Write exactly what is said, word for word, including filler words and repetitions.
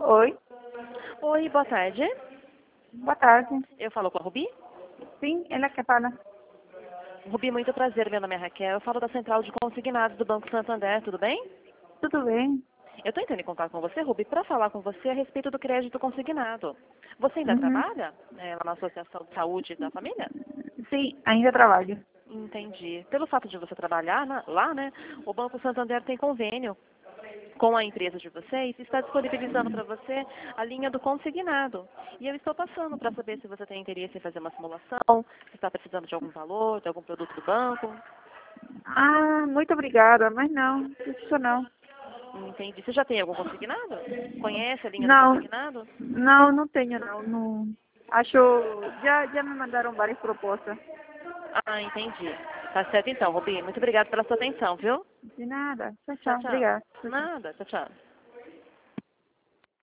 Oi, Oi, boa tarde. boa tarde. Eu falo com a Rubi. Sim, ela que fala. Rubi, muito prazer. Meu nome é Raquel. Eu falo da Central de Consignados do Banco Santander, tudo bem? Tudo bem? Eu estou entrando em contato com você, Rubi, para falar com você a respeito do crédito consignado. Você ainda Uhum. trabalha é, lá na Associação de Saúde da Família? Sim, ainda trabalho. Entendi. Pelo fato de você trabalhar na- lá, né, o Banco Santander tem convênio com a empresa de vocês e está disponibilizando para você a linha do consignado. E eu estou passando para saber se você tem interesse em fazer uma simulação, se está precisando de algum valor, de algum produto do banco. Ah, muito obrigada, mas não, isso não. Entendi. Você já tem algum consignado? Conhece a linha do Não, consignado? não, não tenho não. não. Acho, já, já me mandaram várias propostas. Ah, entendi. Tá certo então, Rubi. Muito obrigada pela sua atenção, viu? De nada. Tchau, Tchau, tchau. tchau. Obrigada. Tchau, tchau. Nada. Tchau, tchau.